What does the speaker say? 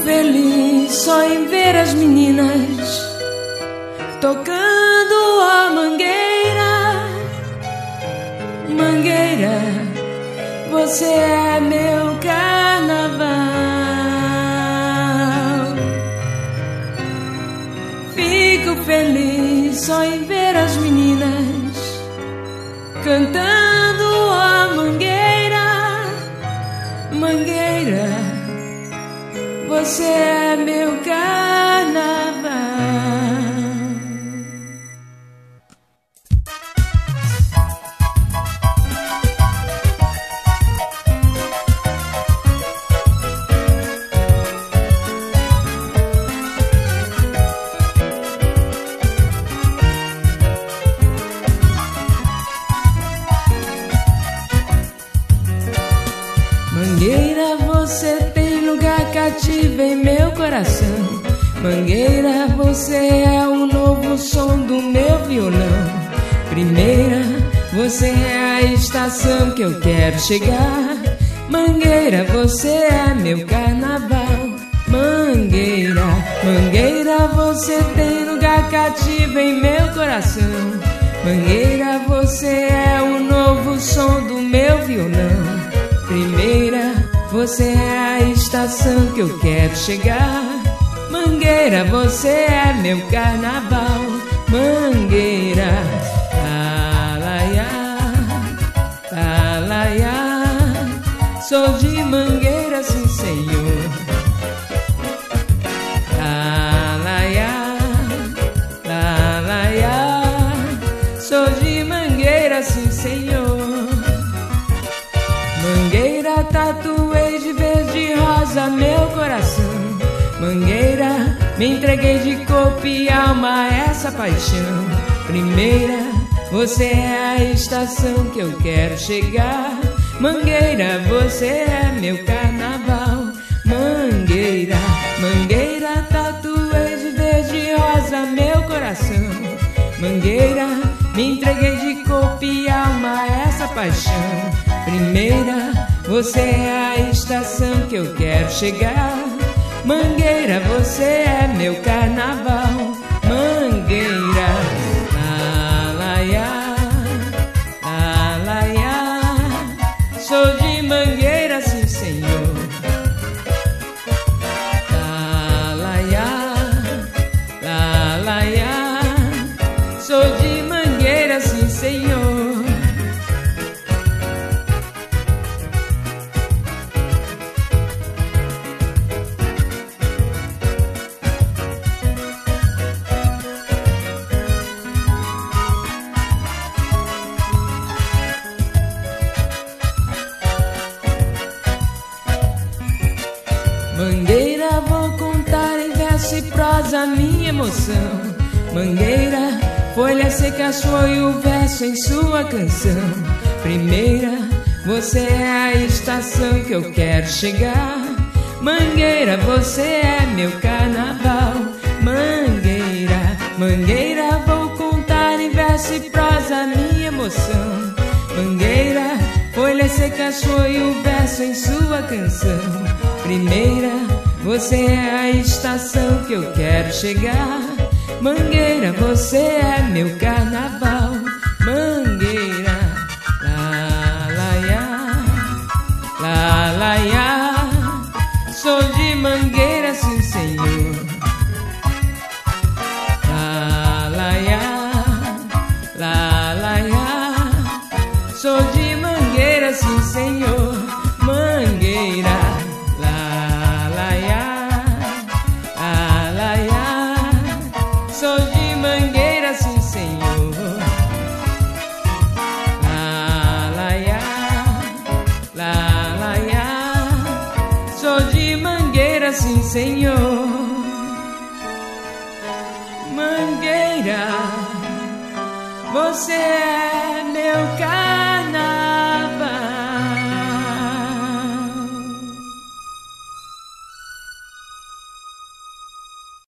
feliz só em ver as meninas tocando a mangueira. Mangueira, você é meu carnaval. Fico feliz só em ver as meninas cantando a mangueira. Mangueira, você é meu carnaval. Mangueira, você tem lugar cativo em meu coração. Mangueira, você é o novo som do meu violão. Primeira, você é a estação que eu quero chegar. Mangueira, você é meu carnaval. Mangueira, Mangueira, você tem lugar cativo em meu coração. Mangueira, você é o novo som do meu violão. Primeira, você é a estação que eu quero chegar. Mangueira, você é meu carnaval. Mangueira, alaiá, alaiá. Sou de Mangueira, sim senhor. Alaiá, alaiá. Sou de Mangueira, sim senhor. Mangueira, tatuei de verde e rosa meu coração. Mangueira, me entreguei de corpo e alma a essa paixão. Primeira, você é a estação que eu quero chegar. Mangueira, você é meu carnaval. Mangueira, Mangueira, tatuei de verde e rosa meu coração. Mangueira, me entreguei de corpo e alma a essa paixão. Primeira, você é a estação que eu quero chegar. Mangueira, você é meu carnaval. Mangueira, alaiá, alaiá. Sou de Mangueira, sim senhor. Alaiá, alaiá. Sou de Mangueira, sim senhor. Mangueira, vou contar em verso e prosa minha emoção. Mangueira, folha seca foi o verso em sua canção. Primeira, você é a estação que eu quero chegar. Mangueira, você é meu carnaval. Mangueira, Mangueira, vou contar em verso e prosa minha emoção. Mangueira, folha seca foi o verso em sua canção. Primeira, você é a estação que eu quero chegar. Mangueira, você é meu carnaval. Mangueira, lalaiá, lalaiá. Sou de Mangueira, sim senhor. Lalaiá, lalaiá. Sou de Mangueira, sim senhor. Mangueira, sou de Mangueira, sim senhor. Lalaiá, lalaiá. Sou de Mangueira, sim senhor. Mangueira, você é meu carro.